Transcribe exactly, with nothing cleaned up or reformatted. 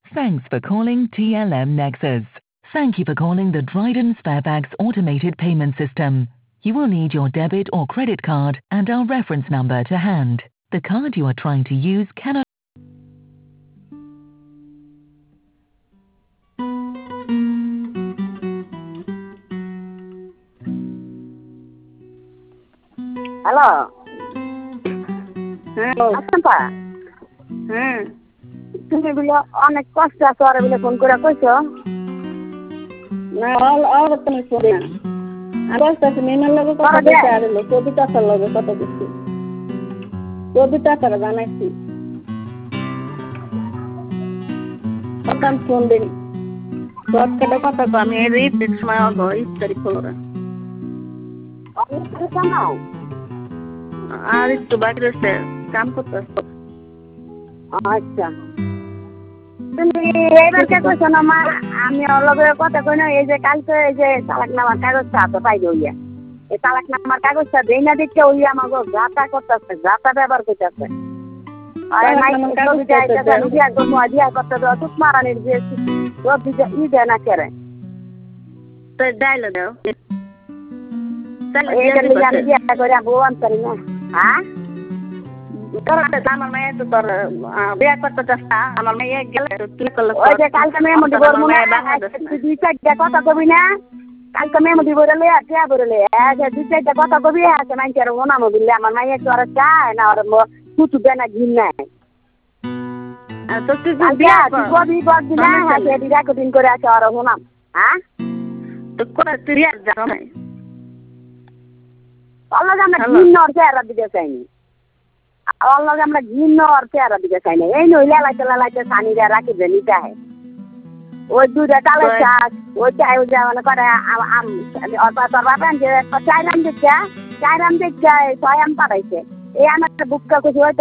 Thanks for calling T L M Nexus. Thank you for calling the Dryden Sparebags automated payment system. You will need your debit or credit card and our reference number to hand. The card you are trying to use cannot. Hello হ্যাঁ আছেন পা হ্যাঁ তুমি বলে অনেক কষ্ট আছে ওরা বলে ফোন করে কইছো না অল অল তুমি শুনে না আর আসতে মেমের লগে কথা করা বলতে যায়? আরলো কবিতা তার লগে কথা বলছি কবিতা তার জানাইছি কথা শুনবেন সব কেটে কথা কো আমি এই রিট সময় আগে ইস্তারি খোলা অনেক কিছু নাও আর একটু বাকি রয়েছে কাম করতেছে আচ্ছা তুমি এইবার কে কইছো না মা আমি ওর লগে কথা কই না এই যে কালকে এই যে তালাক নামার কাগজটা তো পাই হইয়া এই তালাক নামার কাগজটা দেই না দেখতে ওই আমাকে যাতা করতেছে যাতা ব্যবহার করতেছে আরে মাই কাগজ যাইতেছে নিজে একদম দিয়া করতে দাও তুত মারানির যে রব দিতে ই দেয় না করে তো ডাইলে দাও এইটা লিগে আমি দিয়া করে বউন করি না হ্যাঁ তোর আমার মেয়ে তো তোর বিয়ে করতে চাস্তা আমার মেয়ে গেলে তুই করলে ওই যে কালকে মেয়ে মন্দির বলবো না দুই চারটা কথা কবি না কালকে মেয়ে মন্দির বলে টিয়া বলে দুই চারটা কথা কবি আছে মানুষের ওনামো দিলে আমার মাইয়া তো আর চায় না ওর কুচু দেয় না ঘিন নাই তো তুই কবি বলবি না হ্যাঁ দিদা কদিন করে আছে ওর হোনাম হ্যাঁ তো করে তুই আর যাও নাই অল্লাহ আমরা ঘিন্ন ওর চেহারা দিতে চাইনি অল্লাহ আমরা ঘিন্ন ওর চেহারা দিতে চাই না এই নইলে লাইতে লাইতে সানিরা রাখি যে নিতে হয় ওই দুধে তালের শাক ওই চাই ওই মানে করে আম তোর বাপেন যে চার আম দেখছে চার আম দেখছে ছয় আম পাঠাইছে এই আমার বুকটা কিছু